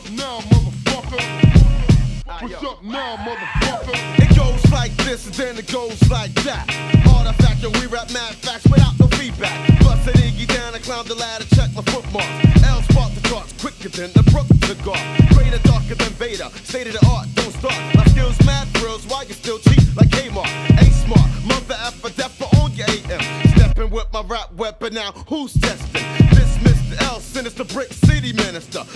up now, motherfucker? What's up now, motherfucker? It goes like this and then it goes like that. Artifact and we rap mad facts without no feedback. Bust an Iggy down and climb the ladder, check my footmark. L spot the charts quicker than the Brook cigar. Greater, darker than Vader. State of the art, don't start. My skills mad thrills while you still cheat like Kmart. Ain't smart, mother effer, deffer on your AM. Stepping with my rap weapon now, who's testing? This Mr. L, sinister brick city minister.